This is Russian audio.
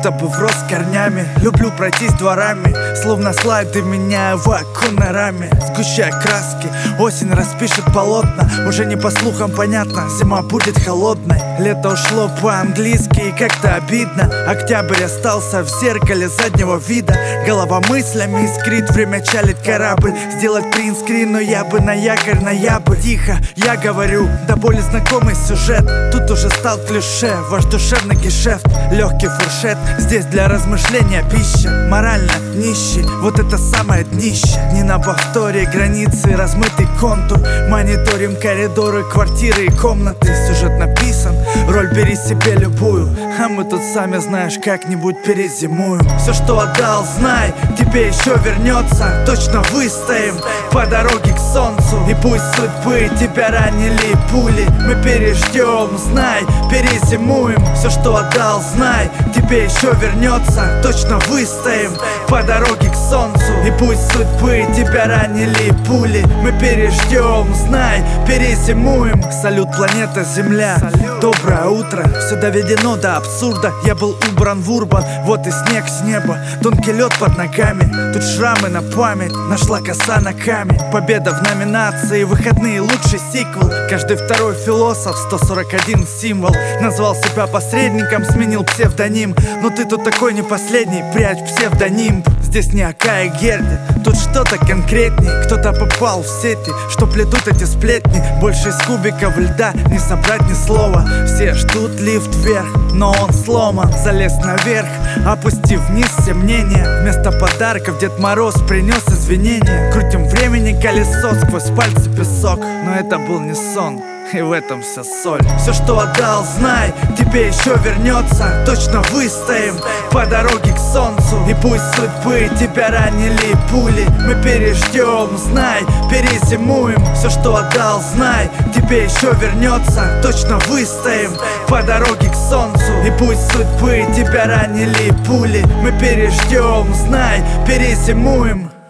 будто бы врос корнями. Люблю пройтись дворами, словно слайды меняю в оконной раме. Сгущая краски, осень распишет полотна. Уже не по слухам понятно, зима будет холодной. Лето ушло по-английски и как-то обидно. Октябрь остался в зеркале заднего вида. Голова мыслями искрит, время чалит корабль. Сделать принтскрин, но я бы на якорь, ноябрь. Тихо, я говорю, до боли знакомый сюжет. Тут уже стал клише, ваш душевный гешефт. Легкий фуршет, здесь для размышления пища. Морально нищий, вот это самое днище. Не на повторе границы, размытый контур. Мониторим коридоры, квартиры и комнаты. Сюжет написан, роль бери себе любую. А мы тут сами, знаешь, как-нибудь перезимуем. Все, что отдал, знай, тебе еще вернется. Точно выстоим по дороге к солнцу. И пусть судьбы тебя ранили пули, мы переждем, знай, перезимуем. Все, что отдал, знай, тебе еще вернется. Точно выстоим по дороге к солнцу. И пусть судьбы тебя ранили пули, мы переждем, знай, перезимуем. Салют, планета Земля, доброе утро. Все доведено до абсурда, я был убран в урбан. Вот и снег с неба, тонкий лед под ногами. Тут шрамы на память, нашла коса на камень. Победа в номинации, выходные лучший сиквел. Каждый второй философ, 141 символ. Назвал себя посредником, сменил псевдоним. Но ты тут такой не последний, прячь псевдоним. Здесь не Ака и Герди, тут что-то конкретней. Кто-то попал в сети, что плетут эти сплетни. Больше из кубиков льда не собрать ни слова. Все ждут лифт вверх, но он сломан. Залез наверх, опустив вниз все мнения. Вместо подарков Дед Мороз принес извинения. Крутим времени колесо, сквозь пальцы песок. Но это был не сон, и в этом вся соль. Все, что отдал, знай, тебе еще вернется. Точно выстоим по дороге к солнцу. И пусть судьбы тебя ранили пули, мы переждем, знай, перезимуем. Все, что отдал, знай, тебе еще вернется. Точно выстоим по дороге к солнцу. И пусть судьбы тебя ранили пули, мы переждем, знай, перезимуем.